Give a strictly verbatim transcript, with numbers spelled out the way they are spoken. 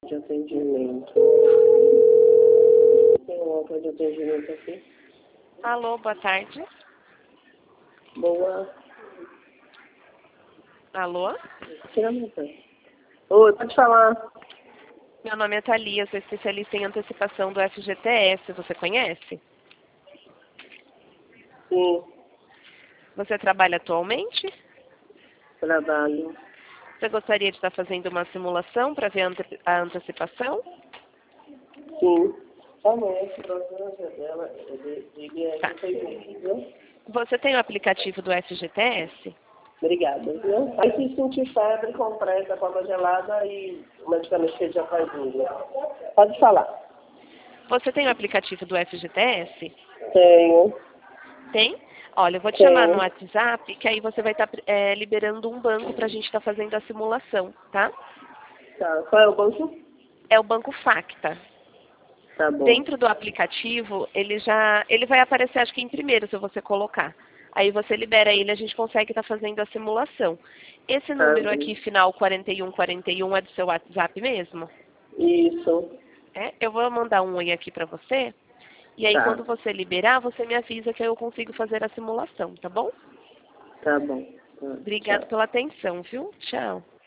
de atendimento. Tem um outro de atendimento aqui. Alô, boa tarde. Boa. Alô? Tira minha frente. Oi, pode falar. Meu nome é Thalia, sou especialista em antecipação do F G T S. Você conhece? Sim, Você trabalha atualmente? trabalho. Você gostaria de estar fazendo uma simulação para ver a ante- a antecipação? Sim. Amanhã, se você dela, ligue aí Tá. no Facebook, viu? Você tem o aplicativo do F G T S? Obrigada, viu? Aí se sentir febre, compressa, coca gelada e o medicamento que ele já faz uso. Pode falar. Você tem o aplicativo do F G T S? Tenho. Tem? Olha, eu vou te Tenho. chamar no WhatsApp, que aí você vai estar é, liberando um banco para a gente estar fazendo a simulação, tá? Tá. Qual é o banco? É o Banco Facta. Tá bom. Dentro do aplicativo, ele já, ele vai aparecer, acho que em primeiro, se você colocar. Aí você libera ele, a gente consegue estar fazendo a simulação. Esse Tá número bem. aqui, final quarenta e um quarenta e um, é do seu WhatsApp mesmo? Isso. É? Eu vou mandar um oi aqui para você. E aí, Tá. quando você liberar, você me avisa que aí eu consigo fazer a simulação, tá bom? Tá bom. Tá. Obrigado Tchau. pela atenção, viu? Tchau.